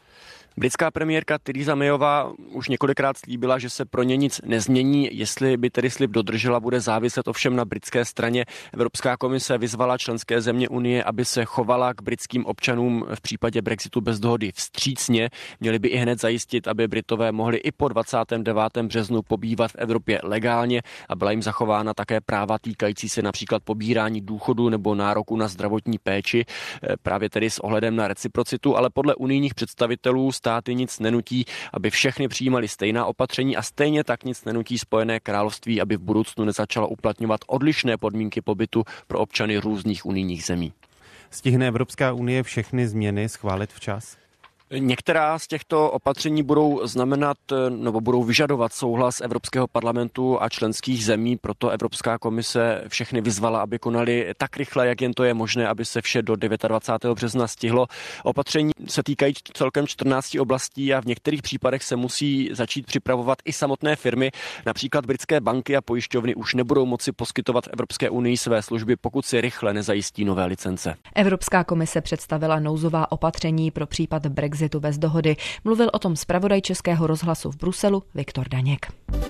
Britská premiérka Theresa Mayová už několikrát slíbila, že se pro ně nic nezmění. Jestli by tedy slib dodržela, bude záviset ovšem na britské straně. Evropská komise vyzvala členské země Unie, aby se chovala k britským občanům v případě Brexitu bez dohody vstřícně. Měli by i hned zajistit, aby Britové mohli i po 29. březnu pobývat v Evropě legálně a byla jim zachována také práva týkající se například pobírání důchodu nebo nároku na zdravotní péči, právě tedy s ohledem na reciprocitu, ale podle unijních představitelů státy nic nenutí, aby všechny přijímali stejná opatření a stejně tak nic nenutí Spojené království, aby v budoucnu nezačalo uplatňovat odlišné podmínky pobytu pro občany různých unijních zemí. Stihne Evropská unie všechny změny schválit včas? Některá z těchto opatření budou znamenat nebo budou vyžadovat souhlas Evropského parlamentu a členských zemí, proto Evropská komise všechny vyzvala, aby konali tak rychle, jak jen to je možné, aby se vše do 29. března stihlo. Opatření se týkají celkem 14 oblastí a v některých případech se musí začít připravovat i samotné firmy. Například britské banky a pojišťovny už nebudou moci poskytovat Evropské unii své služby, pokud si rychle nezajistí nové licence. Evropská komise představila nouzová opatření pro případ Brexitu Brexitu bez dohody. Mluvil o tom zpravodaj Českého rozhlasu v Bruselu Viktor Daněk.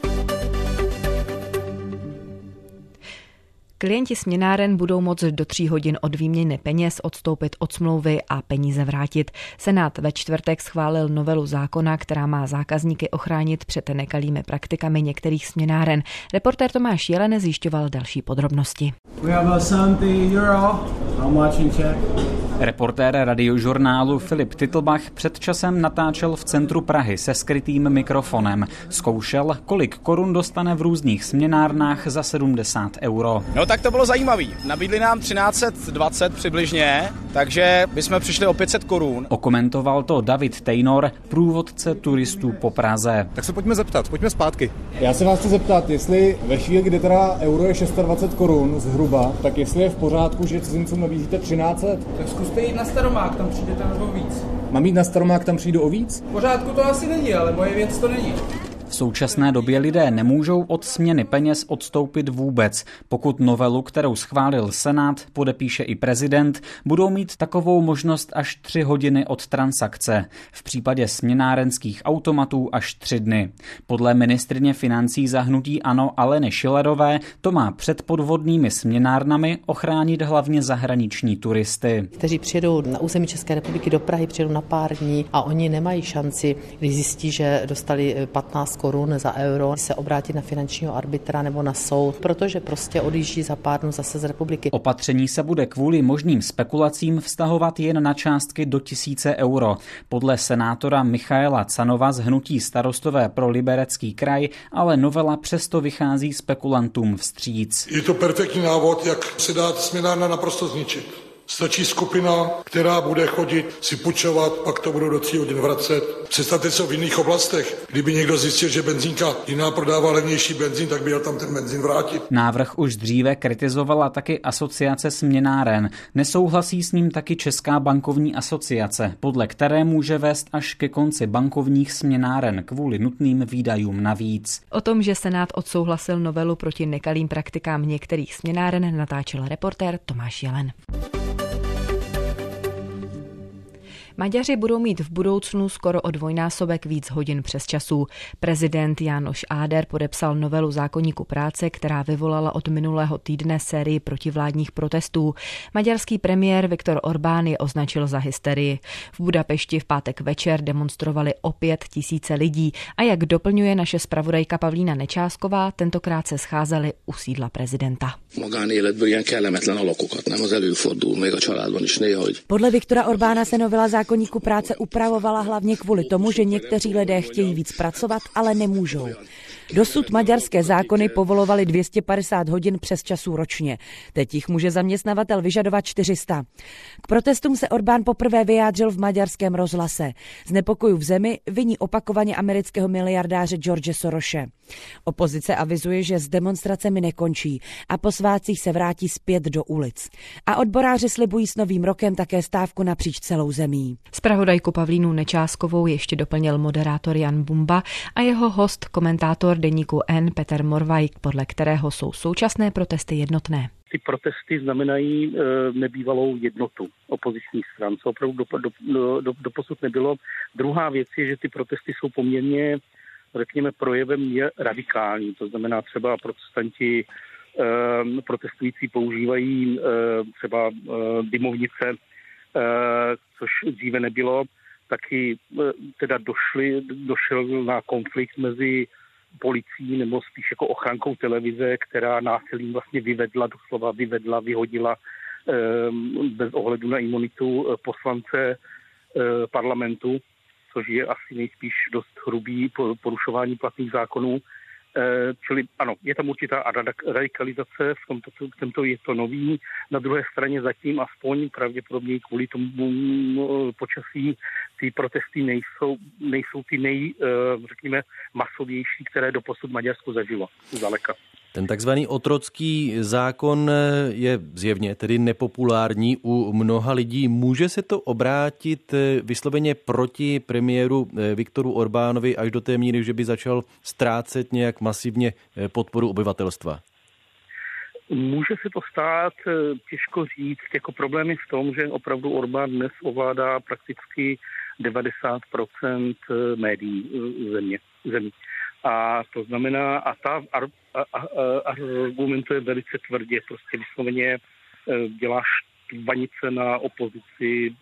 Klienti směnáren budou moct do 3 hodin od výměny peněz odstoupit od smlouvy a peníze vrátit. Senát ve čtvrtek schválil novelu zákona, která má zákazníky ochránit před nekalými praktikami některých směnáren. Reportér Tomáš Jelen zjišťoval další podrobnosti. Reportér radiožurnálu Filip Titlbach před časem natáčel v centru Prahy se skrytým mikrofonem. Zkoušel, kolik korun dostane v různých směnárnách za 70 euro. No tak to bylo zajímavý. Nabídli nám 1320 přibližně, takže bychom přišli o 500 korun. Okomentoval to David Taynor, průvodce turistů po Praze. Tak se pojďme zeptat, pojďme zpátky. Já se vás chci zeptat, jestli ve chvíli, kdy teda euro je 620 korun zhruba, tak jestli je v pořádku, že cizincům nabízíte 1300? Tak zkuste jít na Staromák, tam přijdete o víc. Mám jít na Staromák, tam přijdu o víc? V pořádku to asi není, ale moje věc to není. V současné době lidé nemůžou od směny peněz odstoupit vůbec. Pokud novelu, kterou schválil Senát, podepíše i prezident, budou mít takovou možnost až 3 hodiny od transakce. V případě směnárenských automatů až 3 dny. Podle ministryně financí za hnutí ANO Aleny Schillerové to má před podvodnými směnárnami ochránit hlavně zahraniční turisty. Kteří přijedou na území České republiky do Prahy, přijedou na pár dní a oni nemají šanci, když zjistí, že dostali 15 korun za euro, se obrátit na finančního arbitra nebo na soud, protože prostě odjíždí za pár dnů zase z republiky. Opatření se bude kvůli možným spekulacím vztahovat jen na částky do 1000 euro. Podle senátora Michaela Canova z hnutí Starostové pro Liberecký kraj ale novela přesto vychází spekulantům vstříc. Je to perfektní návod, jak se dá směnárna naprosto zničit. Stačí skupina, která bude chodit si půjčovat, pak to budou do 3 hodin vracet. Představte se v jiných oblastech. Kdyby někdo zjistil, že benzínka jiná prodává levnější benzín, tak by jel tam ten benzín vrátit. Návrh už dříve kritizovala taky asociace směnáren. Nesouhlasí s ním taky Česká bankovní asociace, podle které může vést až ke konci bankovních směnáren kvůli nutným výdajům navíc. O tom, že Senát odsouhlasil novelu proti nekalým praktikám některých směnáren, natáčel reportér Tomáš Jelen. Maďaři budou mít v budoucnu skoro o 2násobek víc hodin přesčasů. Prezident János Áder podepsal novelu zákoníku práce, která vyvolala od minulého týdne sérii protivládních protestů. Maďarský premiér Viktor Orbán je označil za hysterii. V Budapešti v pátek večer demonstrovali opět tisíce lidí a jak doplňuje naše zpravodajka Pavlína Nečásková, tentokrát se scházeli u sídla prezidenta. Podle Viktora Orbána se novela zákoníku práce upravovala hlavně kvůli tomu, že někteří lidé chtějí víc pracovat, ale nemůžou. Dosud maďarské zákony povolovaly 250 hodin přes časů ročně. Teď jich může zaměstnavatel vyžadovat 400. K protestům se Orbán poprvé vyjádřil v maďarském rozhlase. Z nepokojů v zemi viní opakovaně amerického miliardáře George Sorose. Opozice avizuje, že s demonstracemi nekončí a po svátcích se vrátí zpět do ulic. A odboráři slibují s novým rokem také stávku napříč celou zemí. Zpravodajku Pavlínu Nečáskovou ještě doplnil moderátor Jan Bumba a jeho host, komentátor deníku N Peter Morvajk, podle kterého jsou současné protesty jednotné. Ty protesty znamenají nebývalou jednotu opozičních stran, co opravdu doposud nebylo. Druhá věc je, že ty protesty jsou poměrně, řekněme, projevem je radikální. To znamená třeba protestanti protestující používají třeba dymovnice, což dříve nebylo. Taky teda došel na konflikt mezi policií nebo spíš jako ochrankou televize, která násilím vlastně vyhodila bez ohledu na imunitu poslance parlamentu, což je asi nejspíš dost hrubý porušování platných zákonů. Čili ano, je tam určitá radikalizace, v tomto je to nový. Na druhé straně zatím aspoň pravděpodobně kvůli tomu počasí ty protesty nejsou ty řekněme, masovější, které doposud Maďarsko zažilo zdaleka. Ten takzvaný otrocký zákon je zjevně tedy nepopulární u mnoha lidí. Může se to obrátit vysloveně proti premiéru Viktoru Orbánovi až do té míry, že by začal ztrácet nějak masivně podporu obyvatelstva? Může se to stát, těžko říct. Jako problém je v tom, že opravdu Orbán dnes ovládá prakticky 90% médií zemí. A to znamená, a ta argumentuje velice tvrdě, prostě vysloveně dělá štvanice na opozici,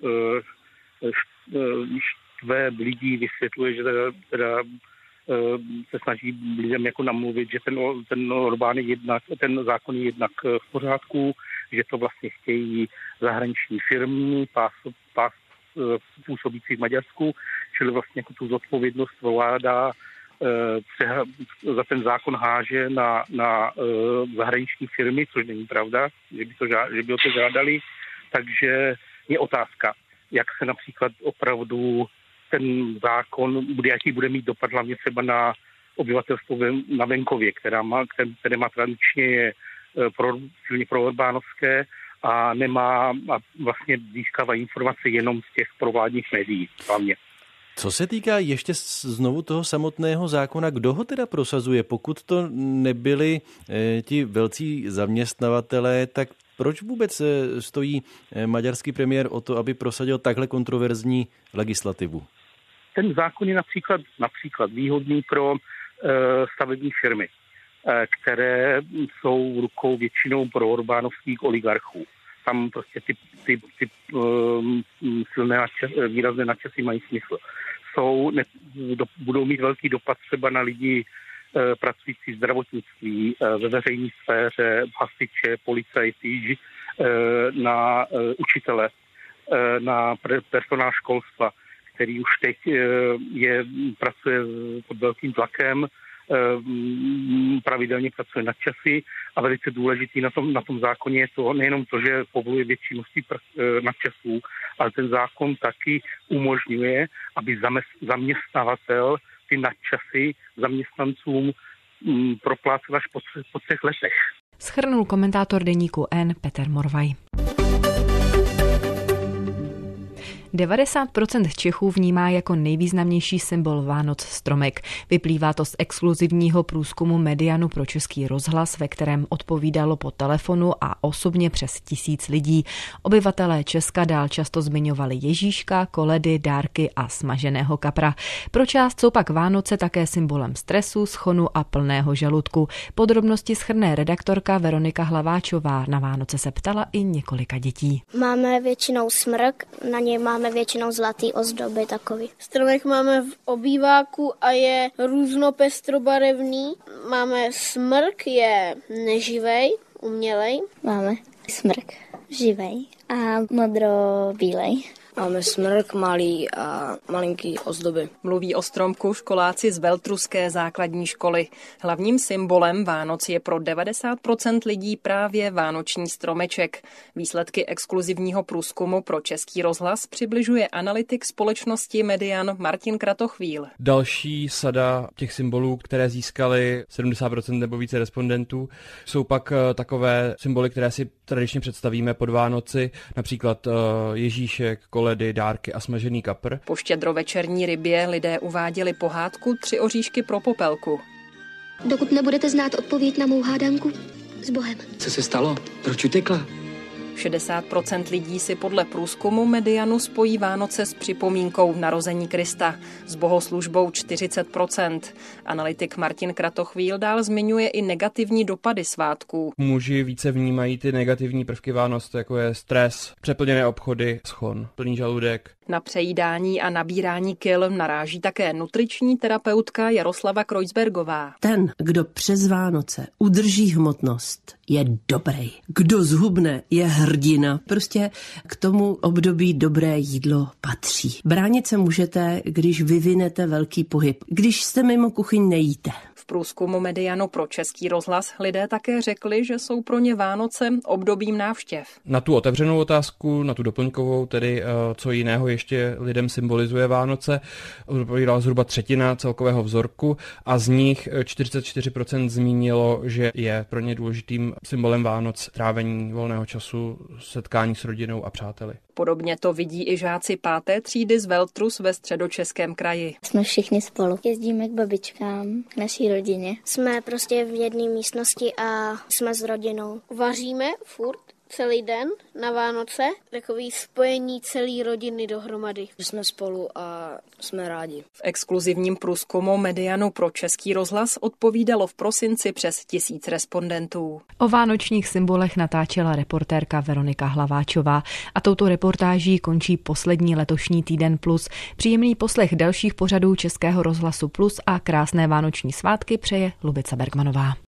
štve lidí, vysvětluje, že teda se snaží lidem jako namluvit, že ten Orbán je ten zákon je jednak v pořádku, že to vlastně chtějí zahraniční firmy, působící v Maďarsku, čili vlastně jako tu zodpovědnost vláda za ten zákon háže na zahraniční firmy, což není pravda, že by o to žádali. Takže je otázka, jak se například opravdu ten zákon, jaký bude mít dopad hlavně třeba na obyvatelstvo na venkově, které má tradičně silně proorbánovské a vlastně získává informace jenom z těch provládních médií hlavně. Co se týká ještě znovu toho samotného zákona, kdo ho teda prosazuje? Pokud to nebyli ti velcí zaměstnavatelé, tak proč vůbec stojí maďarský premiér o to, aby prosadil takhle kontroverzní legislativu? Ten zákon je například výhodný pro stavební firmy, které jsou v rukou většinou pro orbánovských oligarchů. Tam prostě ty silné výrazné nadčasy mají smysl. Budou mít velký dopad třeba na lidi pracující v zdravotnictví, ve veřejné sféře, hasiče, policajty, na učitele, na personál školstva, který už teď pracuje pod velkým tlakem, pravidelně pracuje nad časy a velice důležitý na tom zákoně je to nejenom to, že povoluje větší množství nadčasů, ale ten zákon taky umožňuje, aby zaměstnavatel ty nadčasy zaměstnancům proplácel až po 3 letech. Shrnul komentátor deníku N Petr Morvaj. 90% Čechů vnímá jako nejvýznamnější symbol Vánoc stromek. Vyplývá to z exkluzivního průzkumu Medianu pro Český rozhlas, ve kterém odpovídalo po telefonu a osobně přes 1000 lidí. Obyvatelé Česka dál často zmiňovali Ježíška, koledy, dárky a smaženého kapra. Pro část jsou pak Vánoce také symbolem stresu, schonu a plného žaludku. Podrobnosti shrne redaktorka Veronika Hlaváčová. Na Vánoce se ptala i několika dětí. Máme většinou smrk, na něj máme většinou zlatý ozdoby takový. Stromek máme v obýváku a je různopestrobarevný. Máme smrk, je neživej, umělej. Máme smrk živej a modro-bílej. Máme smrk malý a malinký ozdoby. Mluví o stromku školáci z Veltruské základní školy. Hlavním symbolem Vánoc je pro 90% lidí právě vánoční stromeček. Výsledky exkluzivního průzkumu pro Český rozhlas přibližuje analytik společnosti Median Martin Kratochvíl. Další sada těch symbolů, které získaly 70% nebo více respondentů, jsou pak takové symboly, které si tradičně představíme pod Vánoci, například Ježíšek, koledy, dárky a smažený kapr. Po štědrovečerní rybě lidé uváděli pohádku 3 oříšky pro popelku. Dokud nebudete znát odpověď na mou hádanku, s Bohem. Co se stalo? Proč utekla? 60% lidí si podle průzkumu Medianu spojí Vánoce s připomínkou narození Krista, s bohoslužbou 40%. Analytik Martin Kratochvíl dál zmiňuje i negativní dopady svátků. Muži více vnímají ty negativní prvky Vánoc, jako je stres, přeplněné obchody, schon, plný žaludek. Na přejídání a nabírání kil naráží také nutriční terapeutka Jaroslava Kreuzbergová. Ten, kdo přes Vánoce udrží hmotnost, je dobrý. Kdo zhubne, je hrdina. Prostě k tomu období dobré jídlo patří. Bránit se můžete, když vyvinete velký pohyb. Když jste mimo kuchyň, nejíte. V průzkumu Medianu pro Český rozhlas lidé také řekli, že jsou pro ně Vánoce obdobím návštěv. Na tu otevřenou otázku, na tu doplňkovou, tedy co jiného ještě lidem symbolizuje Vánoce, odpovídala zhruba 1/3 celkového vzorku a z nich 44% zmínilo, že je pro ně důležitým symbolem Vánoc trávení volného času, setkání s rodinou a přáteli. Podobně to vidí i žáci 5. třídy z Veltrus ve Středočeském kraji. Jsme všichni spolu. Jezdíme k babičkám, k naší rodině. Jsme prostě v jedné místnosti a jsme s rodinou. Vaříme furt celý den na Vánoce, takový spojení celé rodiny dohromady. Že jsme spolu a jsme rádi. V exkluzivním průzkumu Medianu pro Český rozhlas odpovídalo v prosinci přes 1000 respondentů. O vánočních symbolech natáčela reportérka Veronika Hlaváčová a touto reportáží končí poslední letošní Týden Plus. Příjemný poslech dalších pořadů Českého rozhlasu Plus a krásné vánoční svátky přeje Lubica Bergmanová.